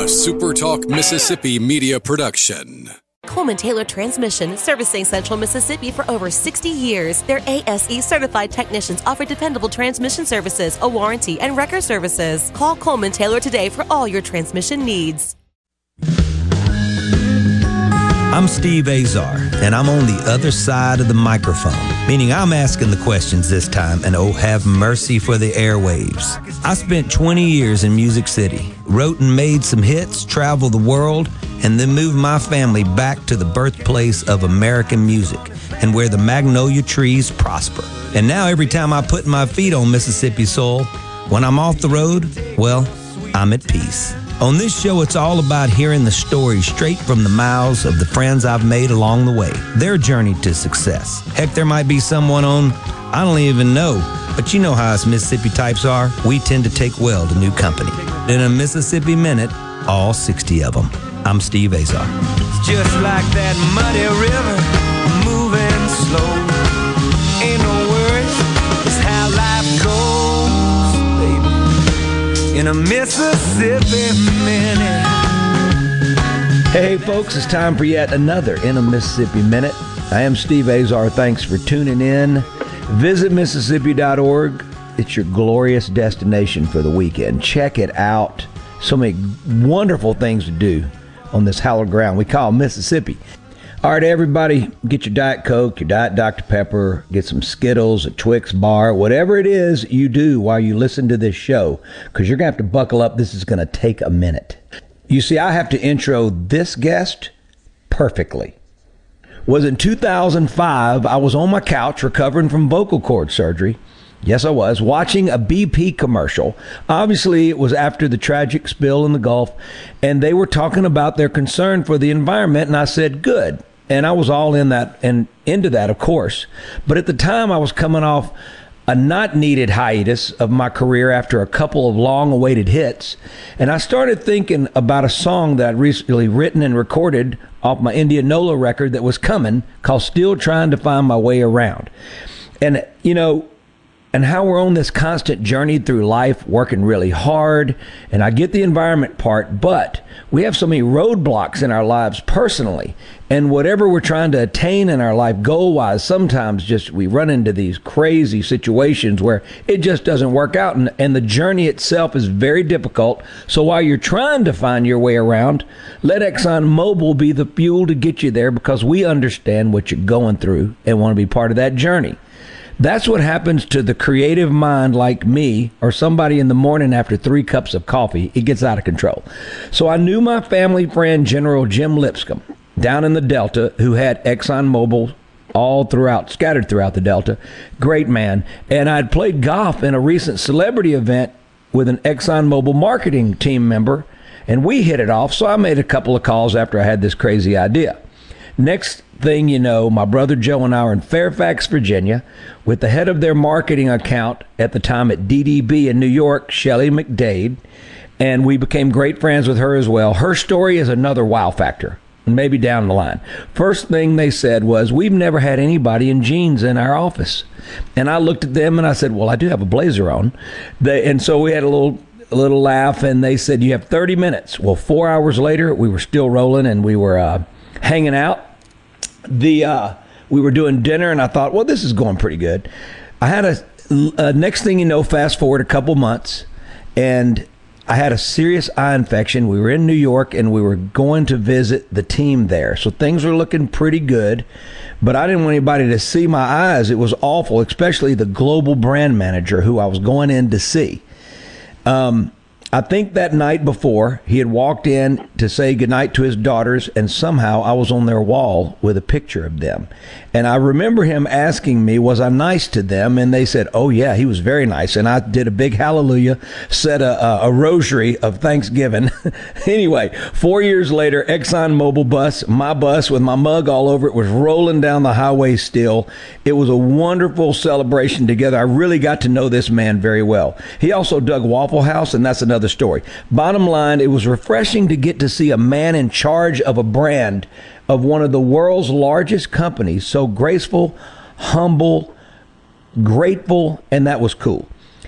SuperTalk Mississippi media production. Coleman Taylor Transmission, servicing Central Mississippi for over 60 years. Their ASE certified technicians offer dependable transmission services, a warranty, and wrecker services. Call Coleman Taylor today for all your transmission needs. I'm Steve Azar, and I'm on the other side of the microphone, meaning I'm asking the questions this time, and oh, have mercy for the airwaves. I spent 20 years in Music City, wrote and made some hits, traveled the world, and then moved my family back to the birthplace of American music and where the magnolia trees prosper. And now every time I put my feet on Mississippi soil, when I'm off the road, well, I'm at peace. On this show, it's all about hearing the stories straight from the mouths of the friends I've made along the way, their journey to success. Heck, there might be someone on, I don't even know, but you know how us Mississippi types are. We tend to take well to new company. In a Mississippi Minute, all 60 of them. I'm Steve Azar. It's just like that muddy river, moving slow. Ain't no worries, it's how life goes, baby. In a Mississippi Minute. Hey folks, it's time for yet another In a Mississippi Minute. I am Steve Azar. Thanks for tuning in. Visit Mississippi.org. It's your glorious destination for the weekend. Check it out. So many wonderful things to do on this hallowed ground we call Mississippi. All right, everybody, get your Diet Coke, your Diet Dr. Pepper, get some Skittles, a Twix bar, whatever it is you do while you listen to this show, because you're going to have to buckle up. This is going to take a minute. You see, I have to intro this guest perfectly. Was in 2005, I was on my couch recovering from vocal cord surgery. Yes, I was, watching a BP commercial. Obviously, it was after the tragic spill in the Gulf, and they were talking about their concern for the environment, and I said, good. And I was all in that and into that, of course. But at the time, I was coming off a not-needed hiatus of my career after a couple of long-awaited hits, and I started thinking about a song that I'd recently written and recorded off my Indianola record that was coming, called Still Trying to Find My Way Around. And, you know, and how we're on this constant journey through life, working really hard. And I get the environment part, but we have so many roadblocks in our lives personally. And whatever we're trying to attain in our life goal-wise, sometimes just we run into these crazy situations where it just doesn't work out. And the journey itself is very difficult. So while you're trying to find your way around, let ExxonMobil be the fuel to get you there, because we understand what you're going through and want to be part of that journey. That's what happens to the creative mind like me, or somebody in the morning after 3 cups of coffee. It gets out of control. So I knew my family friend, General Jim Lipscomb, down in the Delta, who had ExxonMobil all throughout, scattered throughout the Delta. Great man. And I'd played golf in a recent celebrity event with an ExxonMobil marketing team member, and we hit it off. So I made a couple of calls after I had this crazy idea. Next thing you know, my brother Joe and I are in Fairfax, Virginia, with the head of their marketing account at the time at DDB in New York, Shelley McDade, and we became great friends with her as well. Her story is another wow factor, maybe down the line. First thing they said was, we've never had anybody in jeans in our office. And I looked at them and I said, well, I do have a blazer on. And so we had a little laugh, and they said, you have 30 minutes. Well, 4 hours later, we were still rolling, and we were hanging out. We were doing dinner, and I thought, well, this is going pretty good. I had a next thing you know, fast forward a couple months, and I had a serious eye infection. We were in New York, and we were going to visit the team there. So things were looking pretty good, but I didn't want anybody to see my eyes. It was awful, especially the global brand manager who I was going in to see. I think that night before, he had walked in to say goodnight to his daughters, and somehow I was on their wall with a picture of them. And I remember him asking me, was I nice to them? And they said, oh, yeah, he was very nice. And I did a big hallelujah, said a rosary of Thanksgiving. Anyway, 4 years later, ExxonMobil bus, my bus with my mug all over it, was rolling down the highway still. It was a wonderful celebration together. I really got to know this man very well. He also dug Waffle House, and that's another story. Bottom line, it was refreshing to get to see a man in charge of a brand of one of the world's largest companies, so graceful, humble, grateful, and that was cool.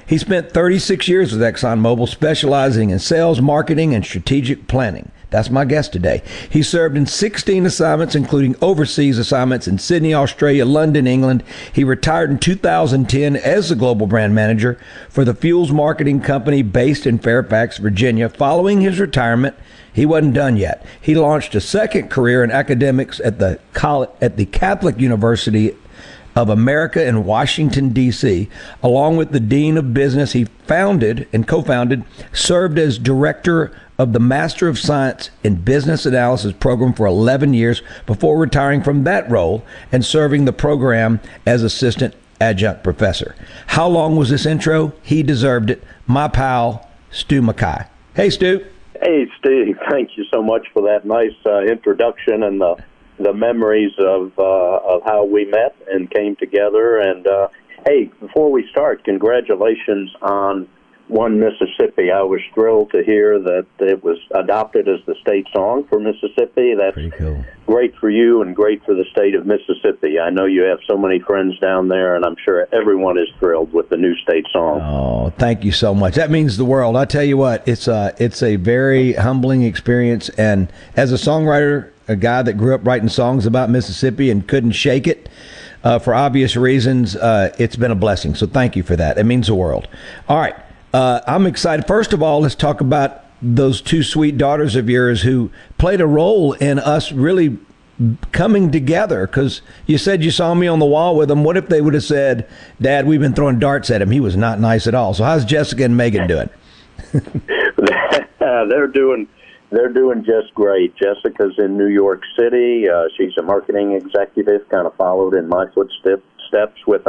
He spent 36 years with ExxonMobil, specializing in sales, marketing, and strategic planning. That's my guest today. He served in 16 assignments, including overseas assignments in Sydney, Australia, London, England. He retired in 2010 as the global brand manager for the fuels marketing company based in Fairfax, Virginia. Following his retirement, he wasn't done yet. He launched a second career in academics at the Catholic University of America in Washington, D.C. Along with the Dean of Business he founded and co-founded, served as director of the Master of Science in Business Analysis program for 11 years before retiring from that role and serving the program as assistant adjunct professor. How long was this intro? He deserved it. My pal, Stu Mackay. Hey, Stu. Hey, Steve. Thank you so much for that nice introduction and the memories of how we met and came together. And, hey, before we start, congratulations on One Mississippi. I was thrilled to hear that it was adopted as the state song for Mississippi. That's pretty cool. Great for you and great for the state of Mississippi. I know you have so many friends down there, and I'm sure everyone is thrilled with the new state song. Oh, thank you so much. That means the world. I tell you what, it's a very humbling experience. And as a songwriter, a guy that grew up writing songs about Mississippi and couldn't shake it for obvious reasons, it's been a blessing. So thank you for that. It means the world. All right. I'm excited. First of all, let's talk about those two sweet daughters of yours who played a role in us really coming together, because you said you saw me on the wall with them. What if they would have said, Dad, we've been throwing darts at him. He was not nice at all. So how's Jessica and Megan doing? They're doing just great. Jessica's in New York City. She's a marketing executive, kind of followed in my footsteps with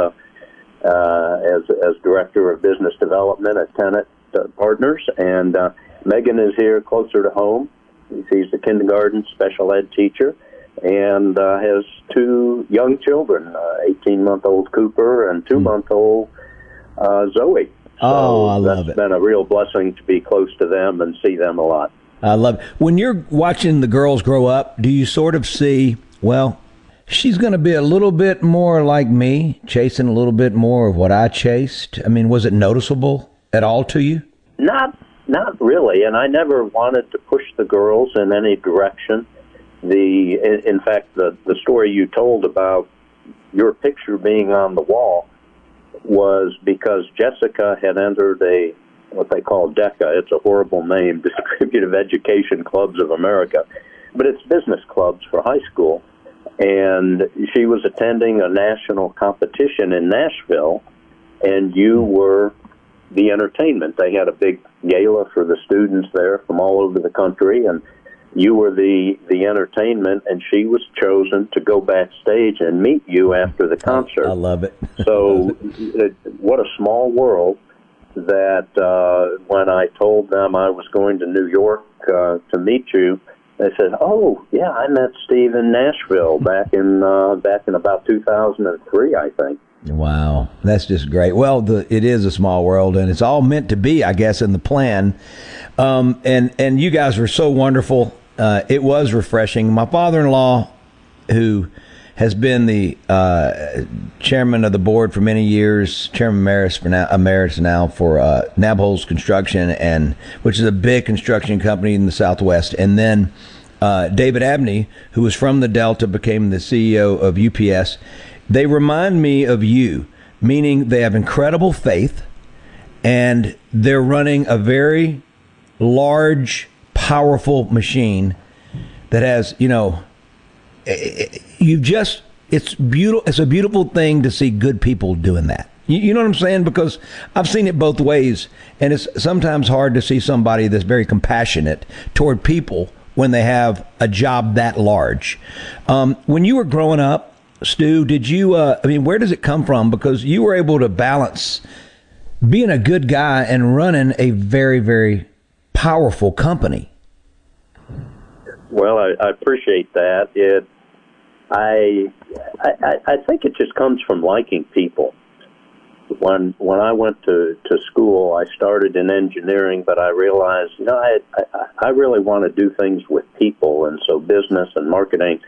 as director of business development at Tenet Partners. And Megan is here closer to home. She's a kindergarten special ed teacher and has two young children, 18-month-old Cooper and 2-month-old Zoe. So I love it. That's been a real blessing to be close to them and see them a lot. I love it. When you're watching the girls grow up, do you sort of see, well, she's going to be a little bit more like me, chasing a little bit more of what I chased? I mean, was it noticeable at all to you? Not really, and I never wanted to push the girls in any direction. In fact, the story you told about your picture being on the wall was because Jessica had entered what they call DECA. It's a horrible name, Distributive Education Clubs of America, but it's business clubs for high school. And she was attending a national competition in Nashville, and you were the entertainment. They had a big gala for the students there from all over the country, and you were the entertainment, and she was chosen to go backstage and meet you after the concert. I love it. So what a small world that when I told them I was going to New York to meet you, they said, "Oh, yeah, I met Steve in Nashville back in about 2003, I think." Wow, that's just great. Well, it is a small world, and it's all meant to be, I guess, in the plan. And you guys were so wonderful. It was refreshing. My father-in-law, who has been the chairman of the board for many years, chairman emeritus now for Nabholz Construction, which is a big construction company in the Southwest, and then David Abney, who was from the Delta, became the CEO of UPS. They remind me of you, meaning they have incredible faith, and they're running a very large, powerful machine that has, it's beautiful. It's a beautiful thing to see good people doing that. You know what I'm saying? Because I've seen it both ways, and it's sometimes hard to see somebody that's very compassionate toward people when they have a job that large. When you were growing up, Stu, did you, where does it come from? Because you were able to balance being a good guy and running a very, very powerful company. Well, I appreciate that. I think it just comes from liking people. When I went to school, I started in engineering, but I realized, I really want to do things with people, and so business and marketing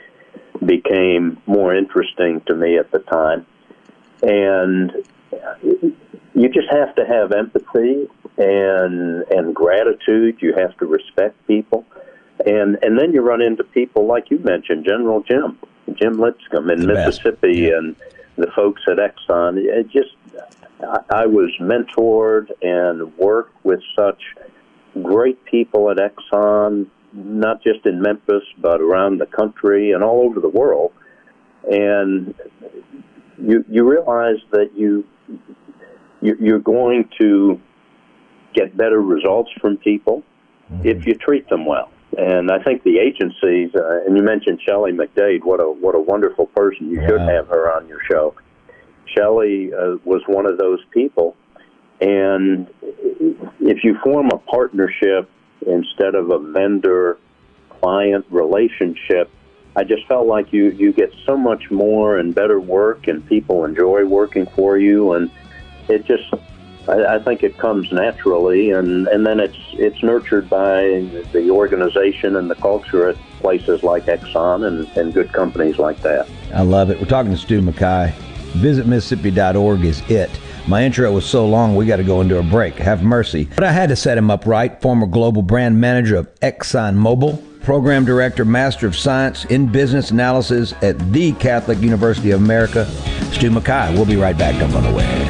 became more interesting to me at the time. And you just have to have empathy and gratitude. You have to respect people. And then you run into people like you mentioned, General Jim Lipscomb in Mississippi, and the folks at Exxon. I was mentored and worked with such great people at Exxon, not just in Memphis, but around the country and all over the world. And you realize that you're going to get better results from people if you treat them well. And I think the agencies, and you mentioned Shelley McDade, what a wonderful person. You should have her on your show. Shelley was one of those people. And if you form a partnership instead of a vendor-client relationship, I just felt like you get so much more and better work, and people enjoy working for you. And it just, I think it comes naturally, and then it's nurtured by the organization and the culture at places like Exxon and good companies like that. I love it. We're talking to Stu Mackay. VisitMississippi.org is it. My intro was so long, we got to go into a break. Have mercy. But I had to set him up right. Former global brand manager of ExxonMobil, program director, master of science in business analysis at the Catholic University of America, Stu Mackay. We'll be right back. Don't go nowhere.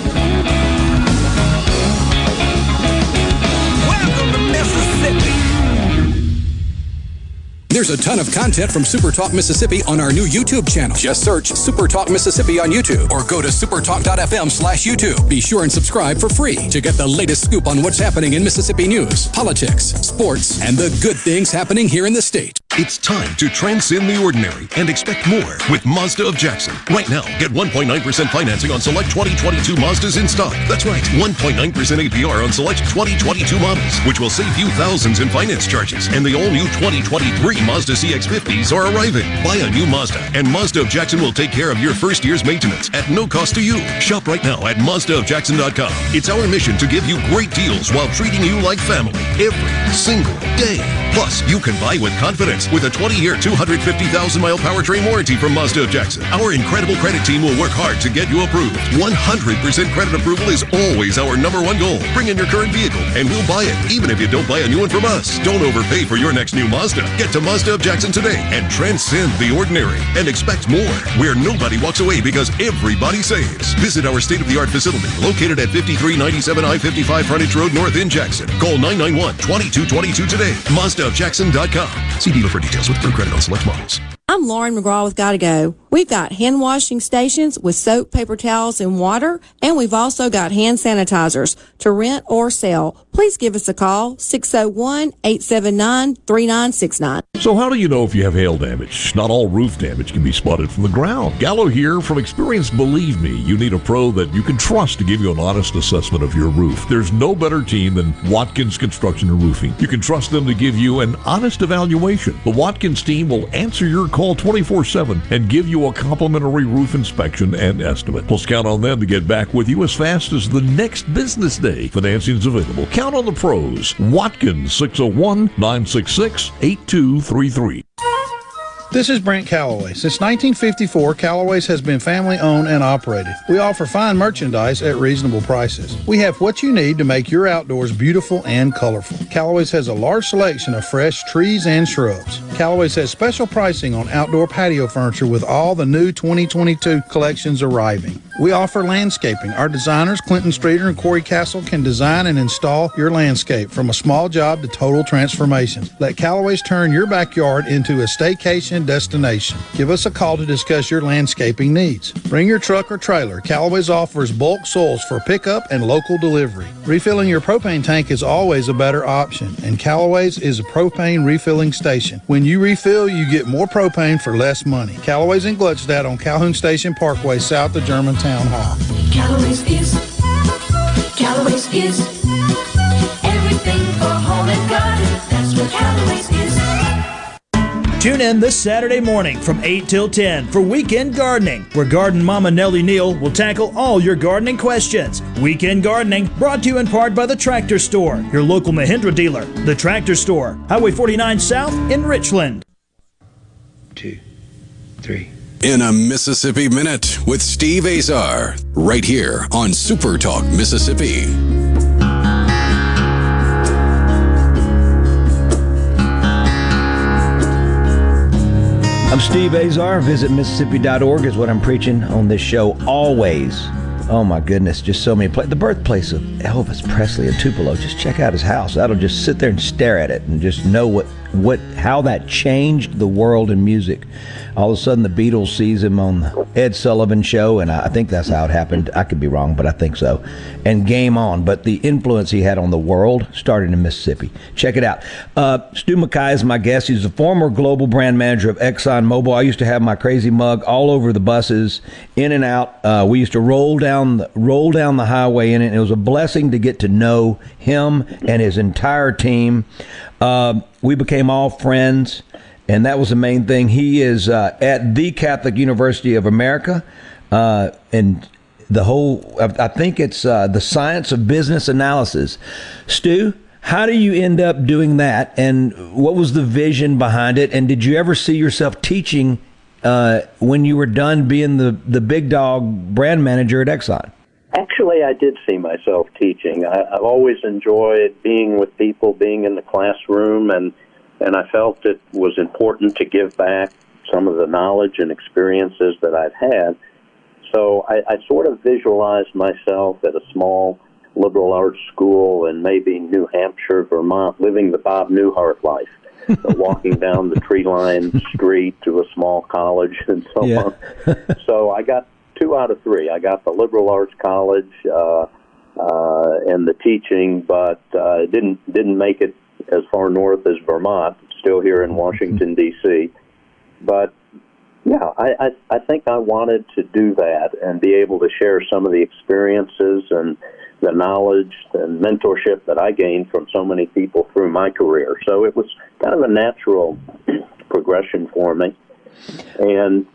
There's a ton of content from Super Talk Mississippi on our new YouTube channel. Just search Super Talk Mississippi on YouTube or go to supertalk.fm/YouTube. Be sure and subscribe for free to get the latest scoop on what's happening in Mississippi news, politics, sports, and the good things happening here in the state. It's time to transcend the ordinary and expect more with Mazda of Jackson. Right now, get 1.9% financing on select 2022 Mazdas in stock. That's right, 1.9% APR on select 2022 models, which will save you thousands in finance charges. And the all-new 2023 Mazda CX-50s are arriving. Buy a new Mazda, and Mazda of Jackson will take care of your first year's maintenance at no cost to you. Shop right now at MazdaofJackson.com. It's our mission to give you great deals while treating you like family every single day. Plus, you can buy with confidence with a 20-year, 250,000-mile powertrain warranty from Mazda of Jackson. Our incredible credit team will work hard to get you approved. 100% credit approval is always our #1 goal. Bring in your current vehicle, and we'll buy it, even if you don't buy a new one from us. Don't overpay for your next new Mazda. Get to Mazda of Jackson today and transcend the ordinary and expect more, where nobody walks away because everybody saves. Visit our state-of-the-art facility located at 5397 I-55 Frontage Road North in Jackson. Call 991-2222 today. MazdaofJackson.com. See dealer for details with approved credit on select models. I'm Lauren McGraw with Gotta Go. We've got hand washing stations with soap, paper towels, and water, and we've also got hand sanitizers to rent or sell. Please give us a call, 601-879-3969. So how do you know if you have hail damage? Not all roof damage can be spotted from the ground. Gallo here. From experience, believe me, you need a pro that you can trust to give you an honest assessment of your roof. There's no better team than Watkins Construction and Roofing. You can trust them to give you an honest evaluation. The Watkins team will answer your call 24/7 and give you a complimentary roof inspection and estimate. Plus, count on them to get back with you as fast as the next business day. Financing's available. Count on the pros. Watkins, 601-966-8233. This is Brent Callaway. Since 1954, Callaway's has been family-owned and operated. We offer fine merchandise at reasonable prices. We have what you need to make your outdoors beautiful and colorful. Callaway's has a large selection of fresh trees and shrubs. Callaway's has special pricing on outdoor patio furniture with all the new 2022 collections arriving. We offer landscaping. Our designers, Clinton Streeter and Corey Castle, can design and install your landscape from a small job to total transformation. Let Callaway's turn your backyard into a staycation destination. Give us a call to discuss your landscaping needs. Bring your truck or trailer. Callaway's offers bulk soils for pickup and local delivery. Refilling your propane tank is always a better option, and Callaway's is a propane refilling station. When you refill, you get more propane for less money. Callaway's in Gluckstadt on Calhoun Station Parkway, south of Germantown Hall. Callaway's is everything for home and garden. That's what Callaway's is. Tune in this Saturday morning from 8 till 10 for Weekend Gardening, where Garden Mama Nellie Neal will tackle all your gardening questions. Weekend Gardening, brought to you in part by The Tractor Store, your local Mahindra dealer. The Tractor Store, Highway 49 South in Richland. 2, 3. In a Mississippi Minute with Steve Azar, right here on Super Talk Mississippi. I'm Steve Azar. Visit Mississippi.org is what I'm preaching on this show always. Oh my goodness, just so many places. The birthplace of Elvis Presley in Tupelo. Just check out his house. That'll just sit there and stare at it and just know how that changed the world in music. All of a sudden, the Beatles sees him on the Ed Sullivan Show, and I think that's how it happened. I could be wrong, but I think so. And game on. But the influence he had on the world started in Mississippi. Check it out. Stu Mackay is my guest. He's the former global brand manager of ExxonMobil. I used to have my crazy mug all over the buses, in and out. We used to roll down the highway in it. And it was a blessing to get to know him and his entire team. We became all friends. And that was the main thing. He is at the Catholic University of America, and the whole, I think it's the science of business analysis. Stu, how do you end up doing that? And what was the vision behind it? And did you ever see yourself teaching when you were done being the big dog brand manager at Exxon? Actually, I did see myself teaching. I've always enjoyed being with people, being in the classroom, and I felt it was important to give back some of the knowledge and experiences that I've had. So I sort of visualized myself at a small liberal arts school in maybe New Hampshire, Vermont, living the Bob Newhart life, walking down the tree-lined street to a small college and so on. So I got 2 out of 3. I got the liberal arts college and the teaching, but didn't make it as far north as Vermont, still here in Washington, D.C. But, yeah, I think I wanted to do that and be able to share some of the experiences and the knowledge and mentorship that I gained from so many people through my career. So it was kind of a natural progression for me. And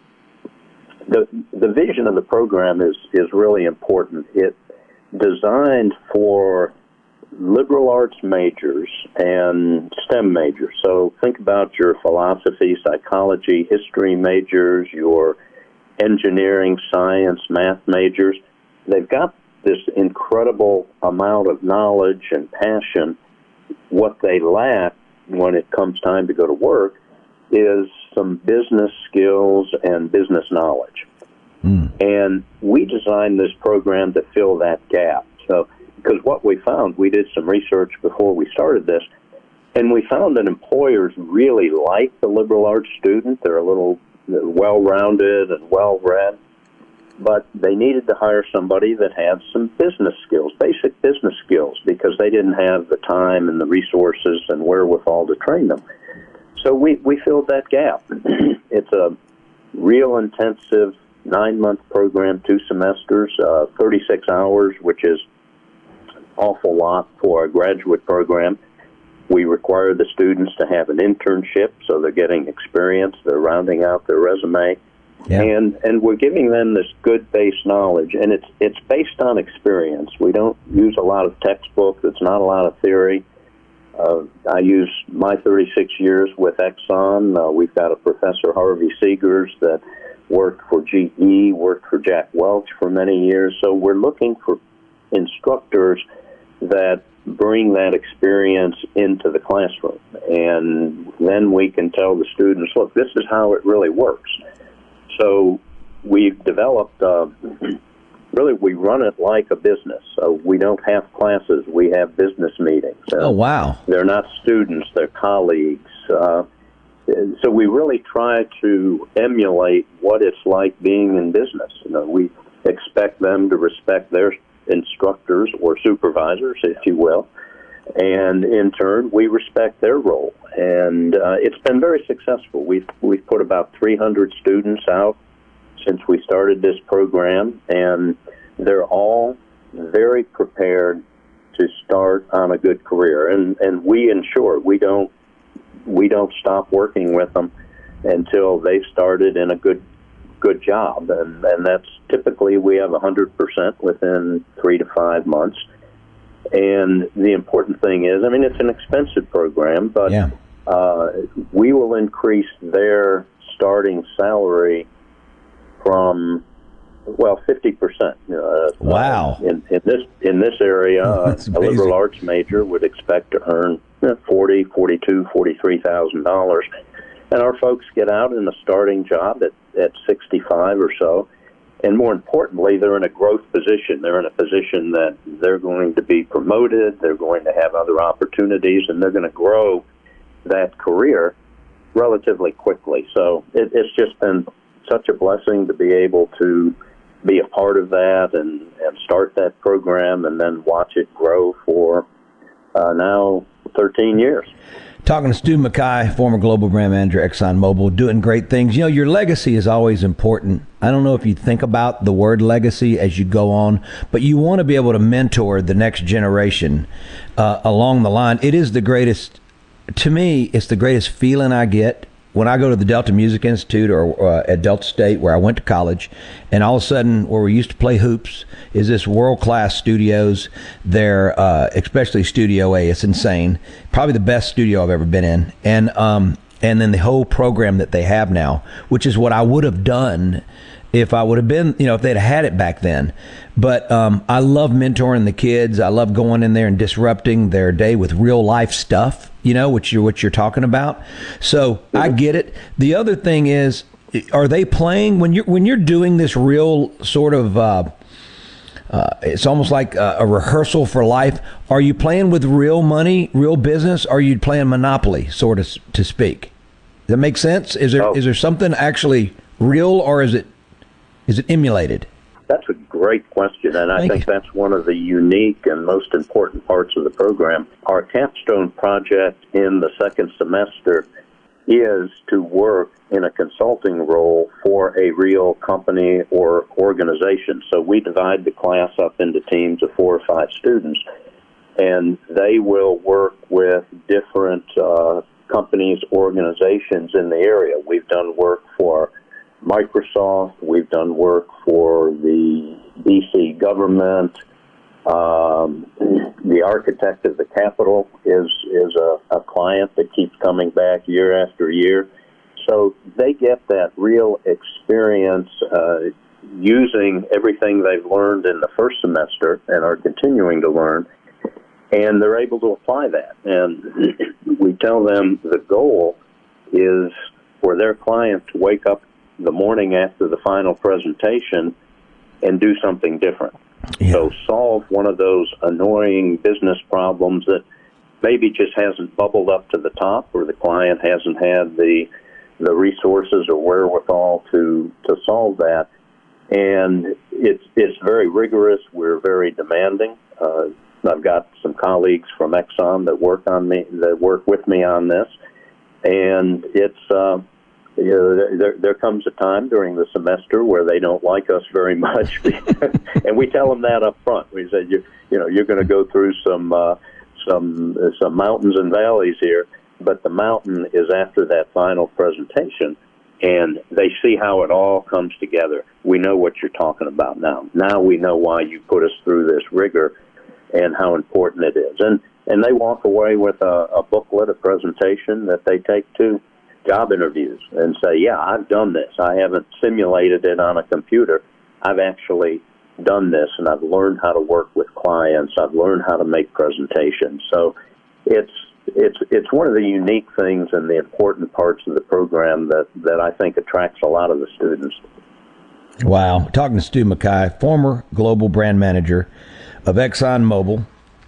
the vision of the program is really important. It's designed for liberal arts majors and STEM majors. So think about your philosophy, psychology, history majors, your engineering, science, math majors. They've got this incredible amount of knowledge and passion. What they lack when it comes time to go to work is some business skills and business knowledge. And we designed this program to fill that gap. So, because what we found, we did some research before we started this, and we found that employers really like the liberal arts student. They're a little well-rounded and well-read, but they needed to hire somebody that had some business skills, basic business skills, because they didn't have the time and the resources and wherewithal to train them. So we filled that gap. It's a real intensive 9-month program, 2 semesters, 36 hours, which is awful lot for a graduate program. We require the students to have an internship, so they're getting experience, they're rounding out their resume, and we're giving them this good base knowledge, and it's based on experience. We don't use a lot of textbook, there's not a lot of theory. I use my 36 years with Exxon. We've got a Professor Harvey Seegers that worked for GE, worked for Jack Welch for many years, so we're looking for instructors that bring that experience into the classroom. And then we can tell the students, look, this is how it really works. So we've developed, really we run it like a business. So we don't have classes, we have business meetings. Oh, wow. They're not students, they're colleagues. So we really try to emulate what it's like being in business. You know, we expect them to respect their instructors or supervisors, if you will, and in turn we respect their role. And it's been very successful. We've put about 300 students out since we started this program, and they're all very prepared to start on a good career. And we ensure we don't stop working with them until they've started in a good job, and that's typically we have 100% within 3 to 5 months. And the important thing is, I mean, it's an expensive program, but we will increase their starting salary from 50%. Wow! In this area, a liberal arts major would expect to earn $43,000, and our folks get out in a starting job at 65 or so. And more importantly, they're in a growth position. They're in a position that they're going to be promoted, they're going to have other opportunities, and they're going to grow that career relatively quickly. So it's just been such a blessing to be able to be a part of that and start that program and then watch it grow for now 13 years. Talking to Stu McKay, former global brand manager, ExxonMobil, doing great things. You know, your legacy is always important. I don't know if you think about the word legacy as you go on, but you want to be able to mentor the next generation along the line. It is the greatest, to me, it's the greatest feeling I get when I go to the Delta Music Institute or at Delta State, where I went to college, and all of a sudden, where we used to play hoops, is this world-class studios. They're especially Studio A. It's insane. Probably the best studio I've ever been in. And then the whole program that they have now, which is what I would have done if I would have been, if they'd had it back then. But I love mentoring the kids. I love going in there and disrupting their day with real life stuff, what you're talking about. So I get it. The other thing is, are they playing when you're doing this real sort of, it's almost like a rehearsal for life. Are you playing with real money, real business? Or are you playing Monopoly, sort of to speak? Does that make sense? Is there something actually real, or is it emulated? That's a great question, and I think that's one of the unique and most important parts of the program. Our capstone project in the second semester is to work in a consulting role for a real company or organization. So we divide the class up into teams of 4 or 5 students, and they will work with different companies, organizations in the area. We've done work for Microsoft, we've done work for the DC government. The architect of the Capitol is a client that keeps coming back year after year. So they get that real experience using everything they've learned in the first semester and are continuing to learn, and they're able to apply that. And we tell them the goal is for their client to wake up the morning after the final presentation and do something different. Yeah. So solve one of those annoying business problems that maybe just hasn't bubbled up to the top, or the client hasn't had the resources or wherewithal to solve that. And it's very rigorous. We're very demanding. I've got some colleagues from Exxon that work with me on this, and it's there comes a time during the semester where they don't like us very much, and we tell them that up front. We say, you're going to go through some mountains and valleys here, but the mountain is after that final presentation, and they see how it all comes together. We know what you're talking about now. Now we know why you put us through this rigor and how important it is. And they walk away with a booklet, a presentation that they take to job interviews and say, yeah, I've done this. I haven't simulated it on a computer. I've actually done this, and I've learned how to work with clients. I've learned how to make presentations. So it's one of the unique things and the important parts of the program that I think attracts a lot of the students. Wow. Talking to Stu McKay, former global brand manager of ExxonMobil.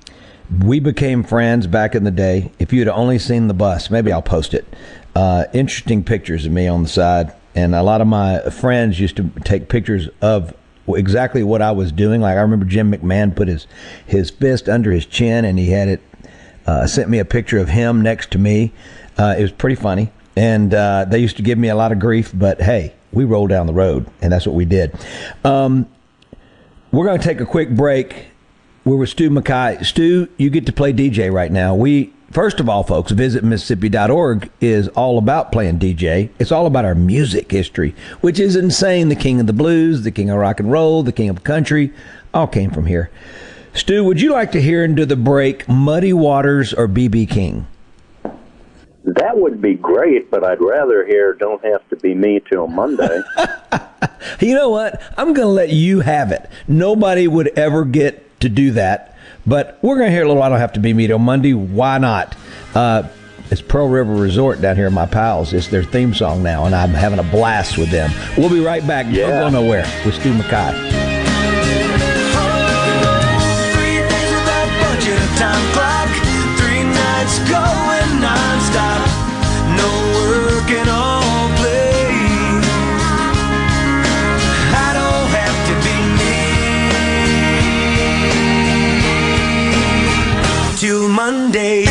We became friends back in the day. If you'd only seen the bus, maybe I'll post it. Interesting pictures of me on the side. And a lot of my friends used to take pictures of exactly what I was doing. Like I remember Jim McMahon put his fist under his chin, and he had it, sent me a picture of him next to me. It was pretty funny. And they used to give me a lot of grief, but hey, we rolled down the road, and that's what we did. We're going to take a quick break. We're with Stu McKay. Stu, you get to play DJ right now. First of all, folks, visit Mississippi.org is all about playing DJ. It's all about our music history, which is insane. The king of the blues, the king of rock and roll, the king of country, all came from here. Stu, would you like to hear into the break Muddy Waters or B.B. King? That would be great, but I'd rather hear Don't Have to Be Me Till Monday. You know what? I'm going to let you have it. Nobody would ever get to do that. But we're going to hear a little I Don't Have to Be Me on Monday. Why not? It's Pearl River Resort down here, my pals. It's their theme song now, and I'm having a blast with them. We'll be right back. Don't go nowhere with Stu Mackay. 3 days without budget, a time clock. 3 nights going non-stop. No work and all play. I don't have to be me till Monday.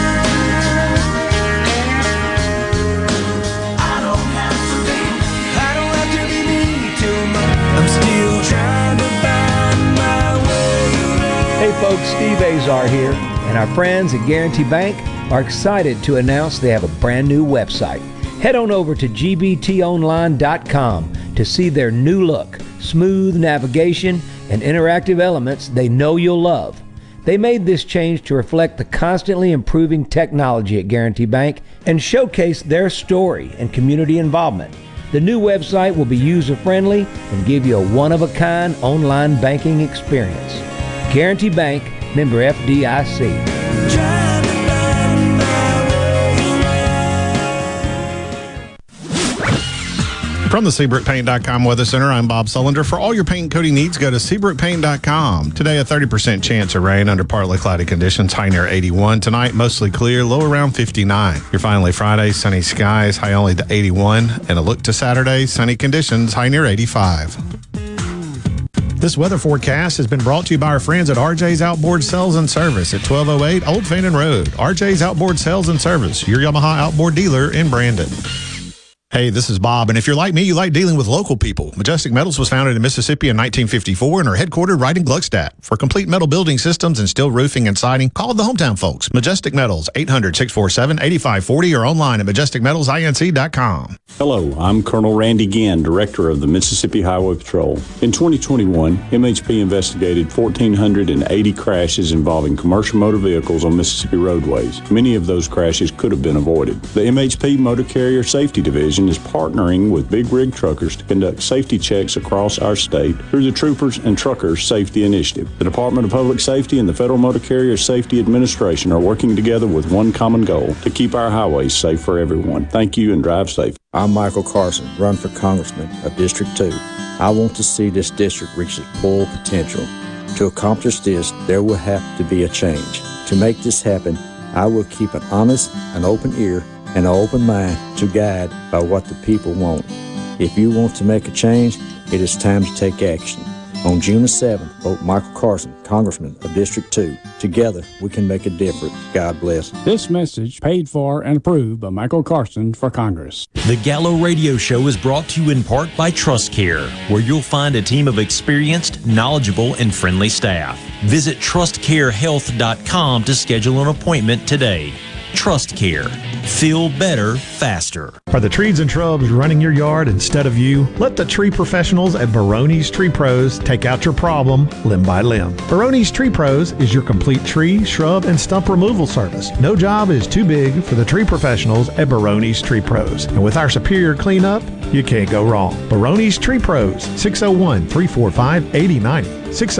Hey folks, Steve Azar here, and our friends at Guarantee Bank are excited to announce they have a brand new website. Head on over to gbtonline.com to see their new look, smooth navigation, and interactive elements they know you'll love. They made this change to reflect the constantly improving technology at Guarantee Bank and showcase their story and community involvement. The new website will be user-friendly and give you a one-of-a-kind online banking experience. Guarantee Bank, member FDIC. From the SeabrookPaint.com Weather Center, I'm Bob Sullender. For all your paint and coating needs, go to SeabrookPaint.com. Today, a 30% chance of rain under partly cloudy conditions, high near 81. Tonight, mostly clear, low around 59. Your finally Friday, sunny skies, high only to 81. And a look to Saturday, sunny conditions, high near 85. This weather forecast has been brought to you by our friends at RJ's Outboard Sales and Service at 1208 Old Fannin Road. RJ's Outboard Sales and Service, your Yamaha outboard dealer in Brandon. Hey, this is Bob, and if you're like me, you like dealing with local people. Majestic Metals was founded in Mississippi in 1954 and are headquartered right in Gluckstadt. For complete metal building systems and steel roofing and siding, call the hometown folks. Majestic Metals, 800-647-8540 or online at majesticmetalsinc.com. Hello, I'm Colonel Randy Ginn, Director of the Mississippi Highway Patrol. In 2021, MHP investigated 1,480 crashes involving commercial motor vehicles on Mississippi roadways. Many of those crashes could have been avoided. The MHP Motor Carrier Safety Division is partnering with Big Rig Truckers to conduct safety checks across our state through the Troopers and Truckers Safety Initiative. The Department of Public Safety and the Federal Motor Carrier Safety Administration are working together with one common goal: to keep our highways safe for everyone. Thank you and drive safe. I'm Michael Carson, run for Congressman of District 2. I want to see this district reach its full potential. To accomplish this, there will have to be a change. To make this happen, I will keep an honest and open ear and an open mind to guide by what the people want. If you want to make a change, it is time to take action. On June the 7th, vote Michael Carson, Congressman of District 2. Together, we can make a difference. God bless. This message paid for and approved by Michael Carson for Congress. The Gallo Radio Show is brought to you in part by TrustCare, where you'll find a team of experienced, knowledgeable, and friendly staff. Visit TrustCareHealth.com to schedule an appointment today. TrustCare. Feel better, faster. Are the trees and shrubs running your yard instead of you? Let the tree professionals at Barone's Tree Pros take out your problem limb by limb. Barone's Tree Pros is your complete tree, shrub, and stump removal service. No job is too big for the tree professionals at Barone's Tree Pros. And with our superior cleanup, you can't go wrong. Barone's Tree Pros, 601-345-8090.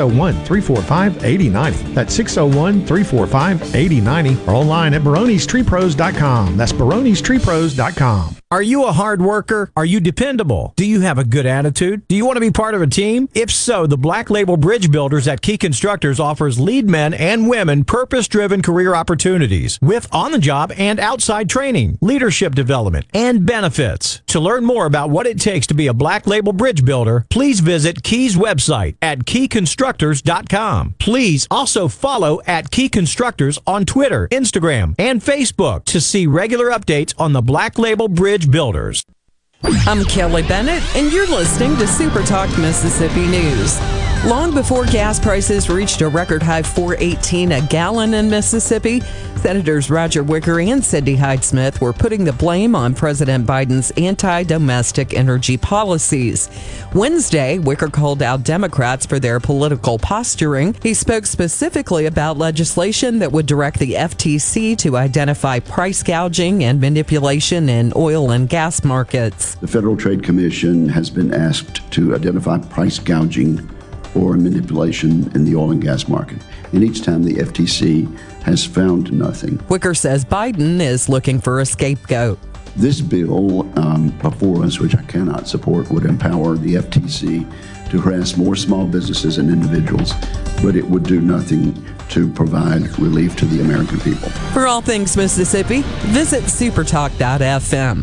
601-345-8090. That's 601-345-8090 or online at baronestreepros.com. That's baronestreepros.com. Are you a hard worker? Are you dependable? Do you have a good attitude? Do you want to be part of a team? If so, the Black Label Bridge Builders at Key Constructors offers lead men and women purpose-driven career opportunities with on-the-job and outside training, leadership development, and benefits. To learn more about what it takes to be a Black Label Bridge Builder, please visit Key's website at keyconstructors.com. Please also follow at Key Constructors on Twitter, Instagram, and Facebook to see regular updates on the Black Label Bridge Builders. I'm Kelly Bennett, and you're listening to Super Talk Mississippi News. Long before gas prices reached a record high $4.18 a gallon in Mississippi, Senators Roger Wicker and Cindy Hyde-Smith were putting the blame on President Biden's anti-domestic energy policies. Wednesday, Wicker called out Democrats for their political posturing. He spoke specifically about legislation that would direct the FTC to identify price gouging and manipulation in oil and gas markets. The Federal Trade Commission has been asked to identify price gouging or manipulation in the oil and gas market. And each time the FTC has found nothing. Wicker says Biden is looking for a scapegoat. This bill before us, which I cannot support, would empower the FTC to harass more small businesses and individuals, but it would do nothing to provide relief to the American people. For all things Mississippi, visit supertalk.fm.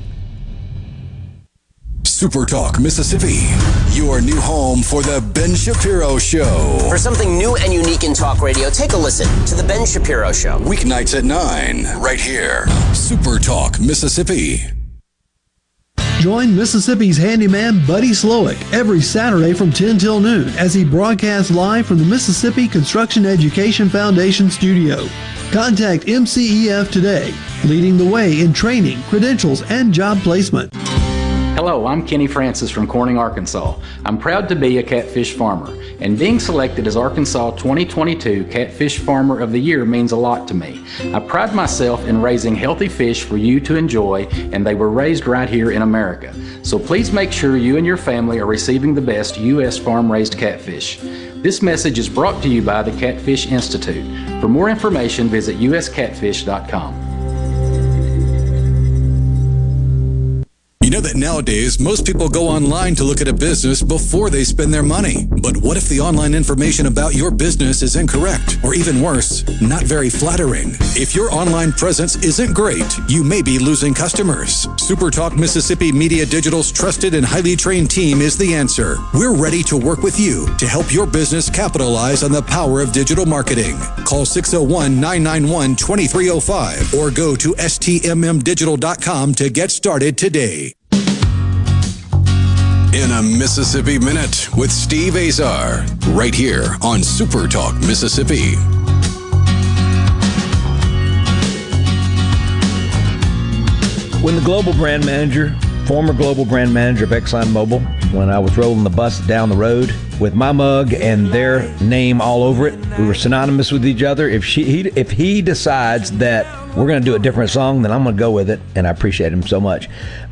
SuperTalk Mississippi, your new home for The Ben Shapiro Show. For something new and unique in talk radio, take a listen to The Ben Shapiro Show. Weeknights at 9, right here. SuperTalk Mississippi. Join Mississippi's handyman Buddy Slowick every Saturday from 10 till noon as he broadcasts live from the Mississippi Construction Education Foundation studio. Contact MCEF today, leading the way in training, credentials, and job placement. Hello, I'm Kenny Francis from Corning, Arkansas. I'm proud to be a catfish farmer, and being selected as Arkansas 2022 Catfish Farmer of the Year means a lot to me. I pride myself in raising healthy fish for you to enjoy, and they were raised right here in America. So please make sure you and your family are receiving the best U.S. farm-raised catfish. This message is brought to you by the Catfish Institute. For more information, visit uscatfish.com. You know that nowadays, most people go online to look at a business before they spend their money. But what if the online information about your business is incorrect? Or even worse, not very flattering? If your online presence isn't great, you may be losing customers. SuperTalk Mississippi Media Digital's trusted and highly trained team is the answer. We're ready to work with you to help your business capitalize on the power of digital marketing. Call 601-991-2305 or go to stmmdigital.com to get started today. In a Mississippi Minute with Steve Azar, right here on Super Talk Mississippi. When the global brand manager, former global brand manager of ExxonMobil, when I was rolling the bus down the road with my mug and their name all over it, we were synonymous with each other. If he decides that we're going to do a different song, then I'm going to go with it, and I appreciate him so much.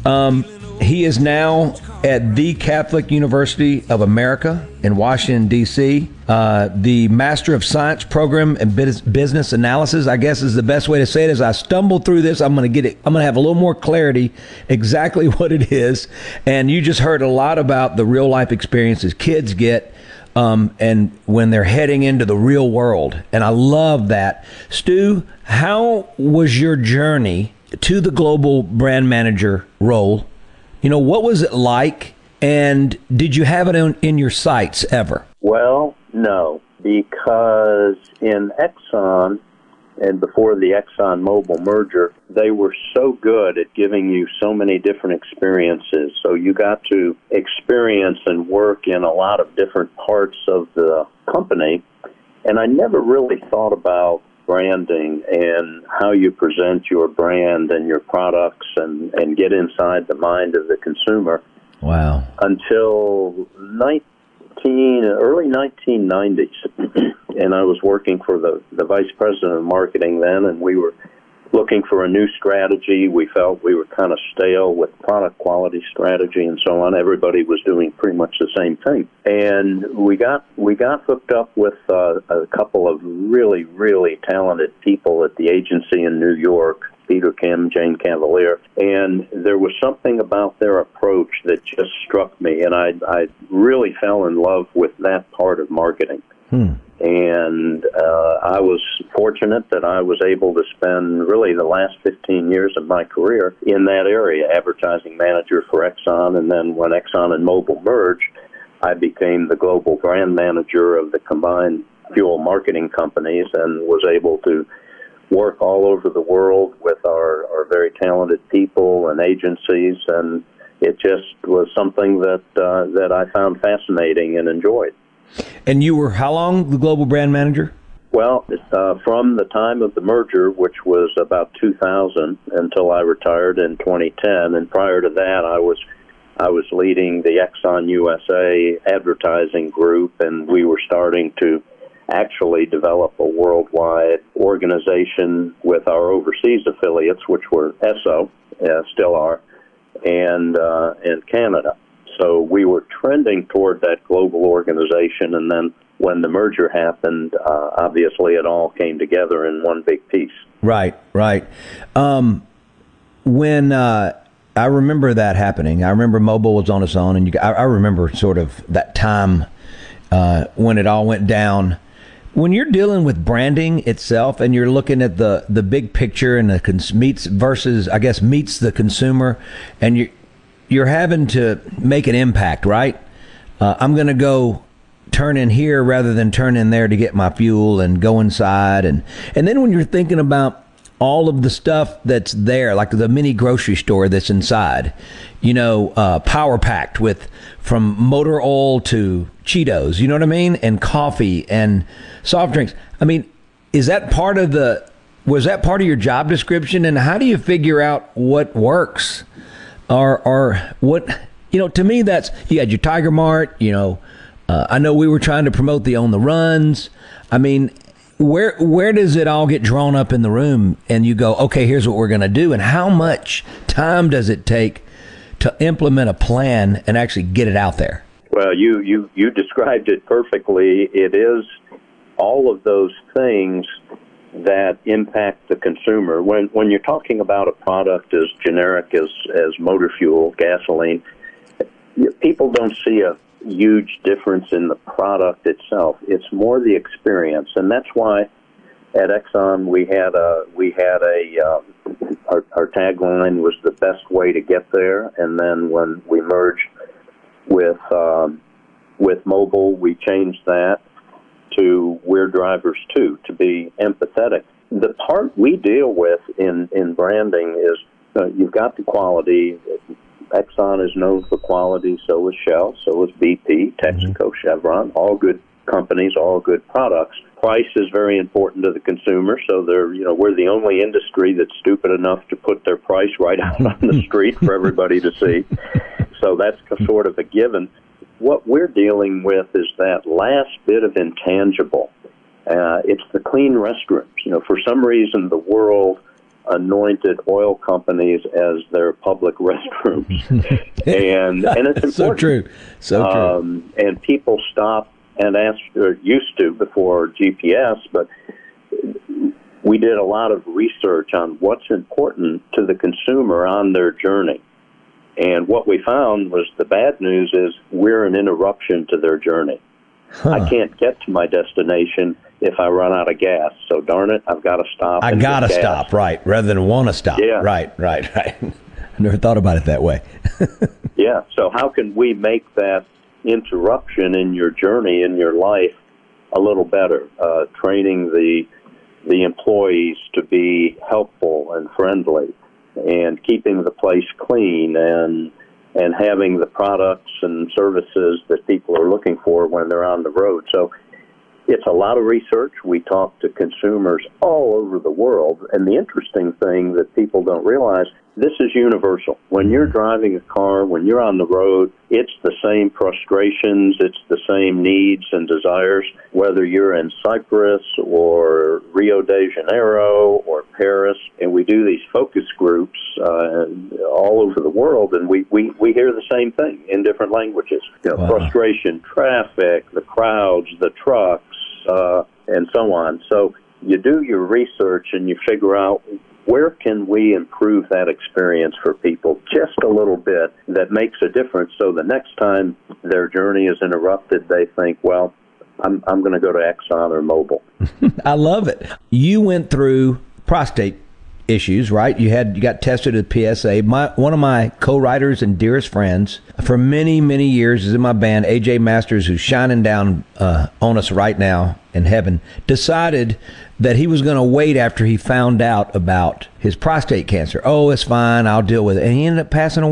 He is now at the Catholic University of America in Washington, D.C. The Master of Science program in business analysis, I guess is the best way to say it. As I stumble through this, I'm going to have a little more clarity exactly what it is. And you just heard a lot about the real life experiences kids get and when they're heading into the real world. And I love that. Stu, how was your journey to the global brand manager role? You know, what was it like, and did you have it in your sights ever? Well, no, because in Exxon, and before the ExxonMobil merger, they were so good at giving you so many different experiences. So you got to experience and work in a lot of different parts of the company, and I never really thought about branding and how you present your brand and your products and get inside the mind of the consumer. Wow. Until early 1990s. And I was working for the vice president of marketing then, and we were looking for a new strategy. We felt we were kind of stale with product quality strategy and so on. Everybody was doing pretty much the same thing. And we got hooked up with a couple of really, really talented people at the agency in New York, Peter Kim, Jane Cavalier, and there was something about their approach that just struck me, and I really fell in love with that part of marketing. And I was fortunate that I was able to spend really the last 15 years of my career in that area, advertising manager for Exxon, and then when Exxon and Mobil merged, I became the global brand manager of the combined fuel marketing companies and was able to work all over the world with our very talented people and agencies, and it just was something that I found fascinating and enjoyed. And you were how long the global brand manager? Well, from the time of the merger, which was about 2000, until I retired in 2010, and prior to that, I was leading the Exxon USA advertising group, and we were starting to actually develop a worldwide organization with our overseas affiliates, which were Esso, still are, and Canada. So we were trending toward that global organization, and then when the merger happened, obviously it all came together in one big piece. Right. When I remember that happening, I remember Mobil was on its own, and I remember sort of that time when it all went down. When you're dealing with branding itself and you're looking at the big picture and the meets the consumer, and you're having to make an impact, right? I'm going to go turn in here rather than turn in there to get my fuel and go inside. And then when you're thinking about all of the stuff that's there, like the mini grocery store that's inside, power packed with from motor oil to Cheetos, you know what I mean? And coffee and soft drinks. I mean, was that part of your job description? And how do you figure out what works or what, to me, that's, you had your Tiger Mart, I know we were trying to promote the On the Runs. I mean, where does it all get drawn up in the room and you go, okay, here's what we're going to do? And how much time does it take to implement a plan and actually get it out there? Well, you described it perfectly. It is all of those things that impact the consumer. When you're talking about a product as generic as motor fuel, gasoline, people don't see a huge difference in the product itself. It's more the experience, and that's why at Exxon we had our tagline was the best way to get there. And then when we merged with Mobil, we changed that to we're drivers too, to be empathetic. The part we deal with in branding is you've got the quality. Exxon is known for quality, so is Shell, so is BP, Texaco, Chevron, all good companies, all good products. Price is very important to the consumer, so we're the only industry that's stupid enough to put their price right out on the street for everybody to see. So that's sort of a given. What we're dealing with is that last bit of intangible. It's the clean restrooms. For some reason, the world anointed oil companies as their public restrooms, and it's important. So true. And people stop and ask, or used to before GPS, but we did a lot of research on what's important to the consumer on their journey. And what we found was the bad news is we're an interruption to their journey. I can't get to my destination if I run out of gas. So darn it, I've got to stop. I got to stop, right, rather than want to stop. Yeah. Right. I never thought about it that way. Yeah, so how can we make that interruption in your journey, in your life, a little better? Training the employees to be helpful and friendly, and keeping the place clean, and having the products and services that people are looking for when they're on the road. So it's a lot of research. We talk to consumers all over the world, and the interesting thing that people don't realize, this is universal. When you're driving a car, when you're on the road, it's the same frustrations, it's the same needs and desires, whether you're in Cyprus or Rio de Janeiro or Paris. And we do these focus groups all over the world, and we hear the same thing in different languages. Wow. Frustration, traffic, the crowds, the trucks, and so on. So you do your research and you figure out, where can we improve that experience for people just a little bit that makes a difference, so the next time their journey is interrupted, they think, well, I'm going to go to Exxon or Mobil. I love it. You went through prostate issues, right? You got tested at PSA. One of my co-writers and dearest friends for many, many years is in my band, AJ Masters, who's shining down on us right now in heaven, decided that he was going to wait after he found out about his prostate cancer. Oh, it's fine, I'll deal with it. And he ended up passing away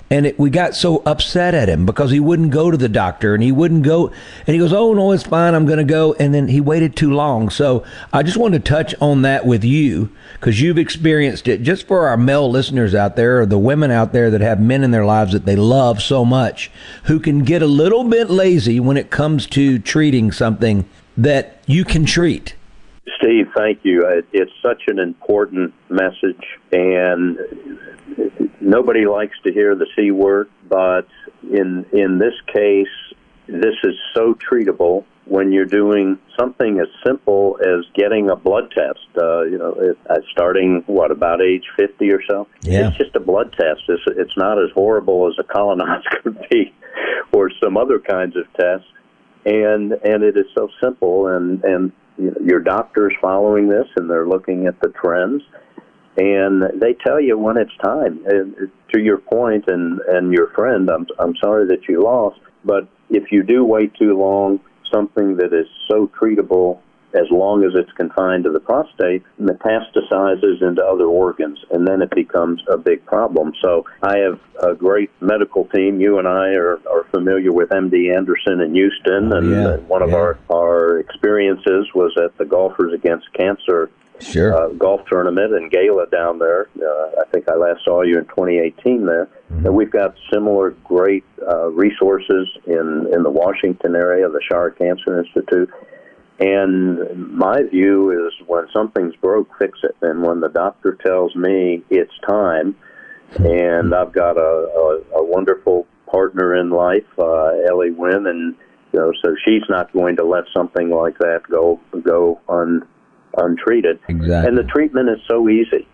And we got so upset at him because he wouldn't go to the doctor, and he wouldn't go. And he goes, "Oh, no, it's fine. I'm going to go." And then he waited too long. So I just wanted to touch on that with you because you've experienced it. Just for our male listeners out there, or the women out there that have men in their lives that they love so much, who can get a little bit lazy when it comes to treating something that you can treat. Steve, thank you. It's such an important message, and nobody likes to hear the C word, but in this case, this is so treatable when you're doing something as simple as getting a blood test. Starting, about age 50 or so? Yeah. It's just a blood test. It's not as horrible as a colonoscopy or some other kinds of tests, and it is so simple, and your doctor's following this, and they're looking at the trends, and they tell you when it's time. And to your point, and your friend, I'm sorry that you lost, but if you do wait too long, something that is so treatable, as long as it's confined to the prostate, metastasizes into other organs, and then it becomes a big problem. So I have a great medical team. You and I are familiar with MD Anderson in Houston, and one of our experiences was at the Golfers Against Cancer golf tournament and gala down there. I think I last saw you in 2018 there. And we've got similar great resources in the Washington area, the Shire Cancer Institute. And my view is when something's broke, fix it. And when the doctor tells me it's time, and I've got a wonderful partner in life, Ellie Wynn, and so she's not going to let something like that go untreated. Exactly. And the treatment is so easy.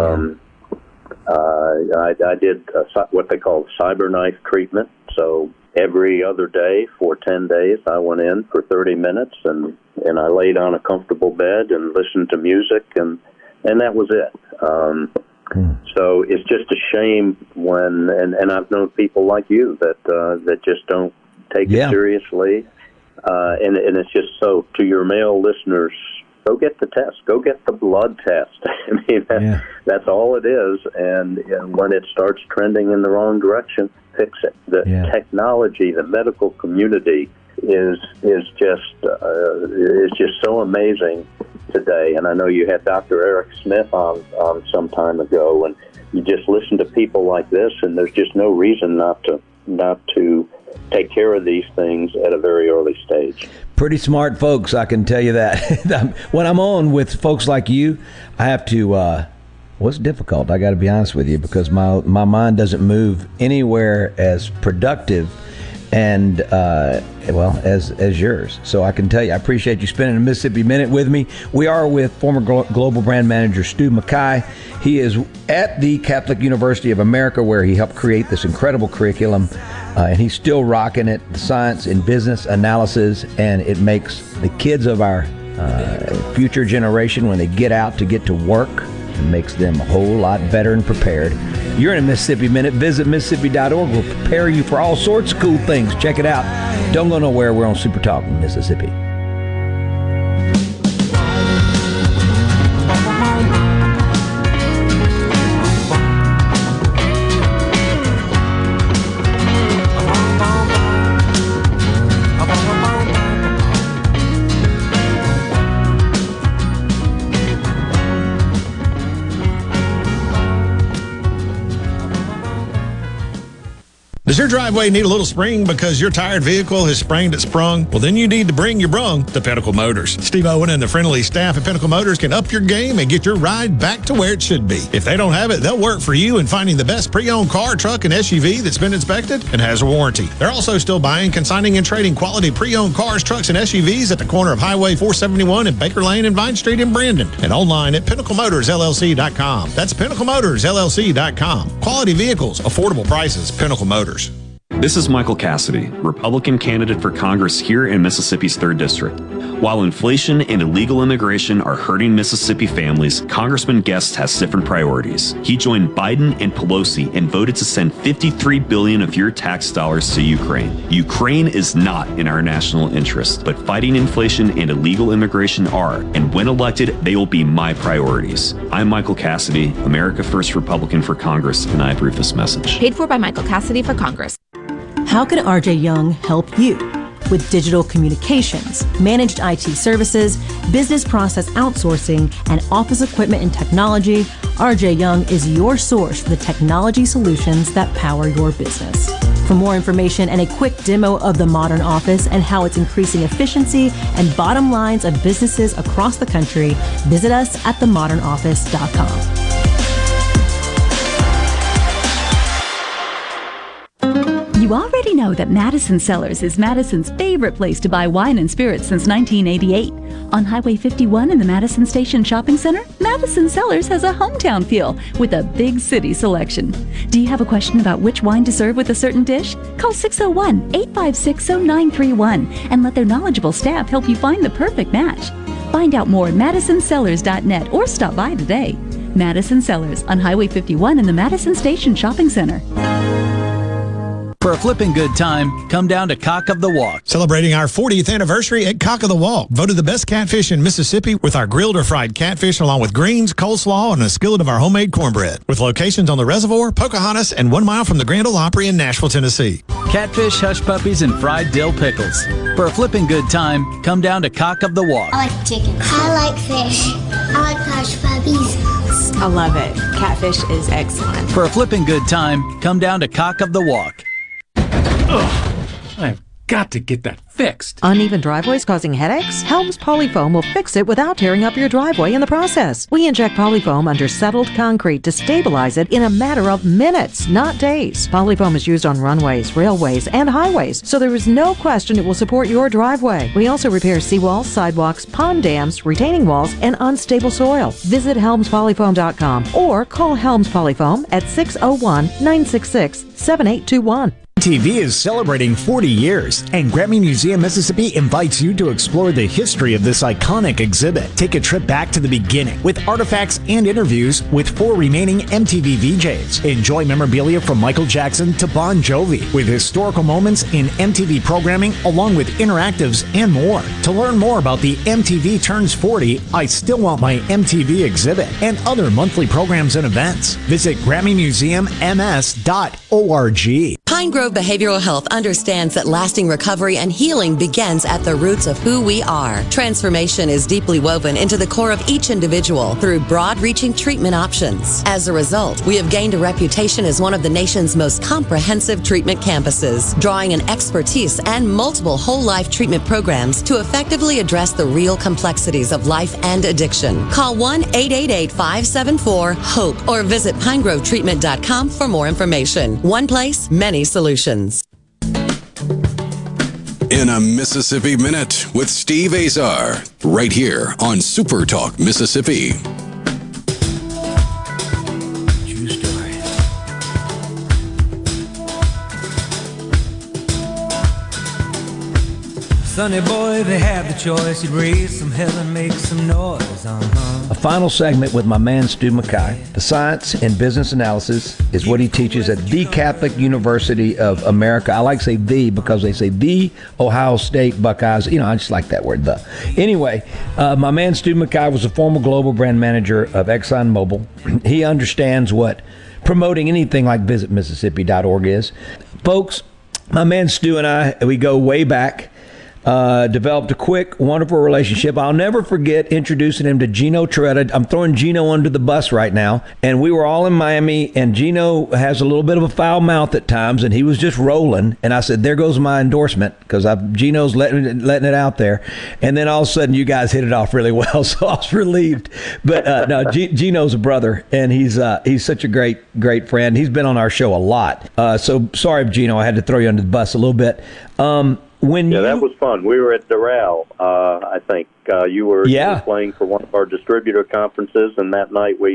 I did what they call CyberKnife treatment. So every other day for 10 days, I went in for 30 minutes, and I laid on a comfortable bed and listened to music, and that was it. So it's just a shame when, and I've known people like you that just don't take it seriously, and it's just so, to your male listeners, go get the test. Go get the blood test. I mean, that's all it is. And when it starts trending in the wrong direction, fix it. The technology, the medical community is just so amazing today. And I know you had Dr. Eric Smith on some time ago, and you just listen to people like this, and there's just no reason not to take care of these things at a very early stage. Pretty smart folks, I can tell you that. When I'm on with folks like you, I have to, it's difficult, I got to be honest with you, because my mind doesn't move anywhere as productive and, as yours. So I can tell you, I appreciate you spending a Mississippi Minute with me. We are with former Global Brand Manager Stu McKay. He is at the Catholic University of America, where he helped create this incredible curriculum. And he's still rocking it, the science and business analysis, and it makes the kids of our future generation, when they get out to get to work, it makes them a whole lot better and prepared. You're in a Mississippi Minute. Visit Mississippi.org. We'll prepare you for all sorts of cool things. Check it out. Don't go nowhere. We're on Super Talk Mississippi. Does your driveway need a little spring because your tired vehicle has sprained its sprung? Well, then you need to bring your brung to Pinnacle Motors. Steve Owen and the friendly staff at Pinnacle Motors can up your game and get your ride back to where it should be. If they don't have it, they'll work for you in finding the best pre-owned car, truck, and SUV that's been inspected and has a warranty. They're also still buying, consigning, and trading quality pre-owned cars, trucks, and SUVs at the corner of Highway 471 and Baker Lane and Vine Street in Brandon, and online at PinnacleMotorsLLC.com. That's PinnacleMotorsLLC.com. Quality vehicles, affordable prices, Pinnacle Motors. This is Michael Cassidy, Republican candidate for Congress here in Mississippi's 3rd District. While inflation and illegal immigration are hurting Mississippi families, Congressman Guest has different priorities. He joined Biden and Pelosi and voted to send $53 billion of your tax dollars to Ukraine. Ukraine is not in our national interest, but fighting inflation and illegal immigration are, and when elected, they will be my priorities. I'm Michael Cassidy, America First Republican for Congress, and I approve this message. Paid for by Michael Cassidy for Congress. How can RJ Young help you? With digital communications, managed IT services, business process outsourcing, and office equipment and technology, RJ Young is your source for the technology solutions that power your business. For more information and a quick demo of the modern office and how it's increasing efficiency and bottom lines of businesses across the country, visit us at themodernoffice.com. You already know that Madison Cellars is Madison's favorite place to buy wine and spirits since 1988. On Highway 51 in the Madison Station Shopping Center, Madison Cellars has a hometown feel with a big city selection. Do you have a question about which wine to serve with a certain dish? Call 601-856-0931 and let their knowledgeable staff help you find the perfect match. Find out more at madisonCellars.net or stop by today. Madison Cellars on Highway 51 in the Madison Station Shopping Center. For a flipping good time, come down to Cock of the Walk. Celebrating our 40th anniversary at Cock of the Walk. Voted the best catfish in Mississippi with our grilled or fried catfish along with greens, coleslaw, and a skillet of our homemade cornbread. With locations on the Reservoir, Pocahontas, and 1 mile from the Grand Ole Opry in Nashville, Tennessee. Catfish, hush puppies, and fried dill pickles. For a flipping good time, come down to Cock of the Walk. I like chicken. I like fish. I like hush puppies. I love it. Catfish is excellent. For a flipping good time, come down to Cock of the Walk. Ugh, I've got to get that fixed. Uneven driveways causing headaches? Helms Polyfoam will fix it without tearing up your driveway in the process. We inject Polyfoam under settled concrete to stabilize it in a matter of minutes, not days. Polyfoam is used on runways, railways, and highways, so there is no question it will support your driveway. We also repair seawalls, sidewalks, pond dams, retaining walls, and unstable soil. Visit HelmsPolyfoam.com or call Helms Polyfoam at 601-966-7821. MTV is celebrating 40 years, and Grammy Museum Mississippi invites you to explore the history of this iconic exhibit. Take a trip back to the beginning with artifacts and interviews with 4 remaining MTV VJs. Enjoy memorabilia from Michael Jackson to Bon Jovi, with historical moments in MTV programming along with interactives and more. To learn more about the MTV Turns 40, I Still Want My MTV exhibit, and other monthly programs and events, visit GrammyMuseumMS.org. Pine Grove Behavioral Health understands that lasting recovery and healing begins at the roots of who we are. Transformation is deeply woven into the core of each individual through broad-reaching treatment options. As a result, we have gained a reputation as one of the nation's most comprehensive treatment campuses, drawing an expertise and multiple whole-life treatment programs to effectively address the real complexities of life and addiction. Call 1-888-574-HOPE or visit pinegrovetreatment.com for more information. One place, many solutions. In a Mississippi Minute with Steve Azar, right here on Super Talk Mississippi. True story. Sonny boy, they had the choice. He'd raise some hell and make some noise. A final segment with my man Stu Mackay. The science and business analysis is what he teaches at the Catholic University of America. I like to say the because they say the Ohio State Buckeyes. You know, I just like that word, the. Anyway, my man Stu Mackay was a former global brand manager of ExxonMobil. He understands what promoting anything like visitmississippi.org is. Folks, my man Stu and I, we go way back. Developed a quick, wonderful relationship. I'll never forget introducing him to Gino Toretta. I'm throwing Gino under the bus right now. And we were all in Miami, and Gino has a little bit of a foul mouth at times, and he was just rolling. And I said, there goes my endorsement, because Gino's letting it out there. And then all of a sudden, you guys hit it off really well, so I was relieved. But no, Gino's a brother, and he's such a great friend. He's been on our show a lot. So sorry, Gino, I had to throw you under the bus a little bit. That was fun. We were at Doral, I think. You were playing for one of our distributor conferences, and that night we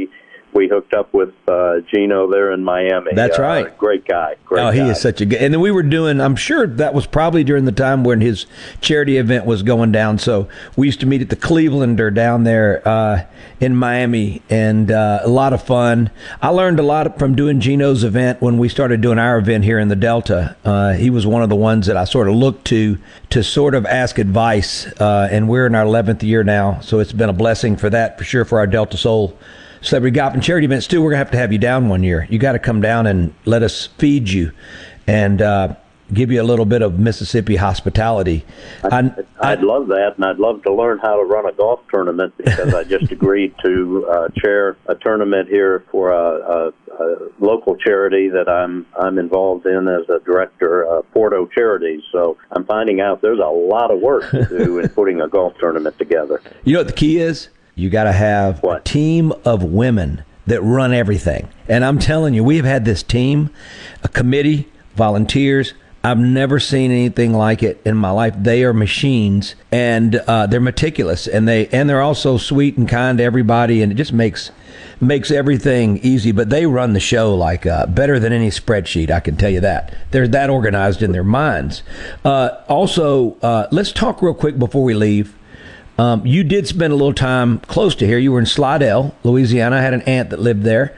we hooked up with Gino there in Miami. That's right. Great guy. Great guy. He is such a good. And then we were doing, I'm sure that was probably during the time when his charity event was going down. So we used to meet at the Clevelander down there in Miami, and a lot of fun. I learned a lot from doing Gino's event when we started doing our event here in the Delta. He was one of the ones that I sort of looked to sort of ask advice, and we're in our 11th year now. So it's been a blessing for that, for sure, for our Delta Soul Celebrity Golf and Charity events, too. We're going to have you down one year. You got to come down and let us feed you and give you a little bit of Mississippi hospitality. I'd love that, and I'd love to learn how to run a golf tournament, because I just agreed to chair a tournament here for a local charity that I'm involved in as a director of Porto Charities. So I'm finding out there's a lot of work to do in putting a golf tournament together. You know what the key is? You got to have a team of women that run everything. And I'm telling you, we've had this team, a committee, volunteers. I've never seen anything like it in my life. They are machines, and they're meticulous, and they're also sweet and kind to everybody, and it just makes everything easy. But they run the show like better than any spreadsheet, I can tell you that. They're that organized in their minds. Also, let's talk real quick before we leave. You did spend a little time close to here. You were in Slidell, Louisiana. I had an aunt that lived there.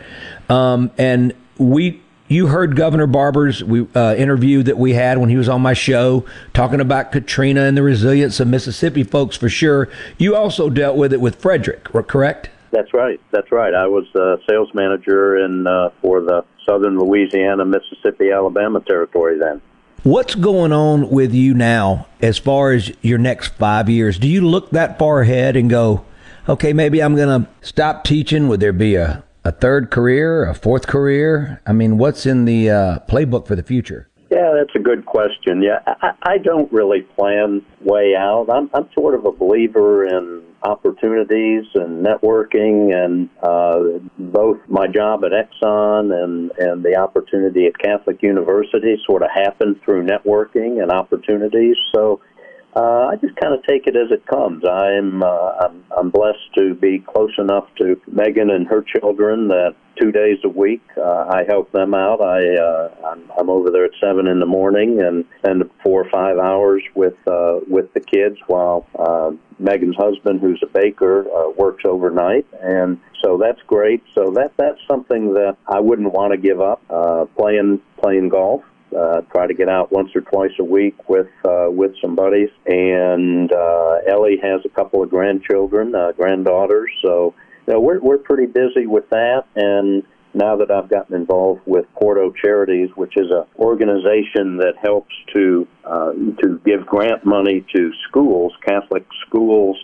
And you heard Governor Barber's interview that we had when he was on my show, talking about Katrina and the resilience of Mississippi folks, for sure. You also dealt with it with Frederick, correct? That's right. I was sales manager for the southern Louisiana, Mississippi, Alabama territory then. What's going on with you now as far as your next 5 years? Do you look that far ahead and go, okay, maybe I'm going to stop teaching? Would there be a third career, a fourth career? I mean, what's in the playbook for the future? Yeah, that's a good question. Yeah, I don't really plan way out. I'm sort of a believer in opportunities and networking, and both my job at Exxon and the opportunity at Catholic University sort of happened through networking and opportunities. So I just kind of take it as it comes. I'm blessed to be close enough to Megan and her children that 2 days a week I help them out. I'm over there at 7 in the morning and spend 4 or 5 hours with the kids while Megan's husband, who's a baker, works overnight, and so that's great. So that's something that I wouldn't want to give up. Playing golf. Try to get out once or twice a week with some buddies. And Ellie has a couple of grandchildren, granddaughters. So we're pretty busy with that. And now that I've gotten involved with Porto Charities, which is an organization that helps to give grant money to schools, Catholic schools,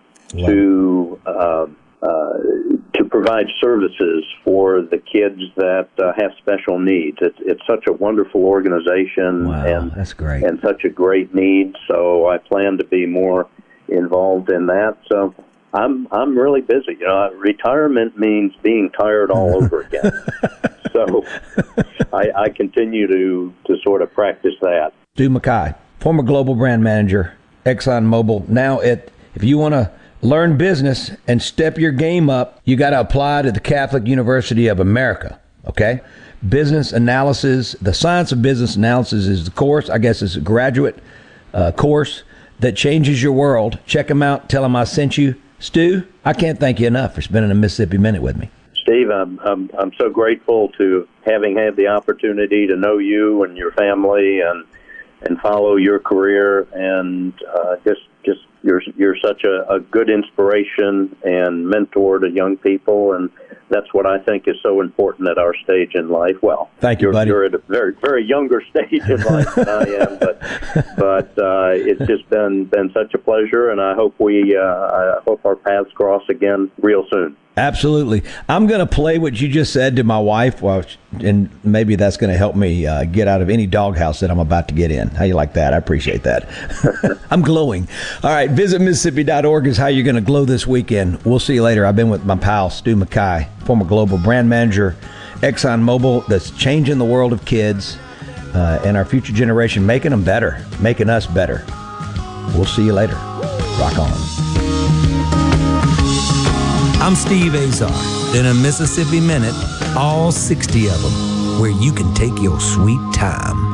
to provide services for the kids that have special needs. It's such a wonderful organization. Wow, and that's great. And such a great need. So I plan to be more involved in that. So I'm really busy. Retirement means being tired all over again. So I continue to sort of practice that. Stu McKay, former global brand manager, ExxonMobil. Now, if you want to learn business and step your game up, you got to apply to the Catholic University of America, okay? Business analysis, the science of business analysis is the course. I guess it's a graduate course that changes your world. Check them out. Tell them I sent you. Stu, I can't thank you enough for spending a Mississippi Minute with me. Steve, I'm so grateful to having had the opportunity to know you and your family and follow your career, and just you're such a good inspiration and mentor to young people, and that's what I think is so important at our stage in life. Well, thank you, buddy. You're at a very, very younger stage in life than I am, but it's just been such a pleasure, and I hope I hope our paths cross again real soon. Absolutely. I'm going to play what you just said to my wife, and maybe that's going to help me get out of any doghouse that I'm about to get in. How you like that? I appreciate that. I'm glowing. All right, visit Mississippi.org is how you're going to glow this weekend. We'll see you later. I've been with my pal, Stu McKay, former global brand manager, ExxonMobil, that's changing the world of kids and our future generation, making them better, making us better. We'll see you later. Rock on. I'm Steve Azar. in a Mississippi Minute, all 60 of them, where you can take your sweet time.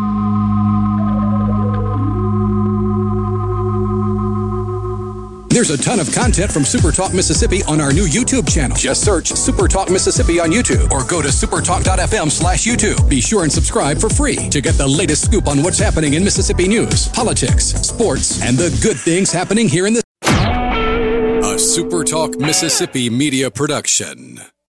There's a ton of content from Super Talk Mississippi on our new YouTube channel. Just search Super Talk Mississippi on YouTube or go to supertalk.fm/YouTube. Be sure and subscribe for free to get the latest scoop on what's happening in Mississippi news, politics, sports, and the good things happening here in the... A Super Talk Mississippi media production.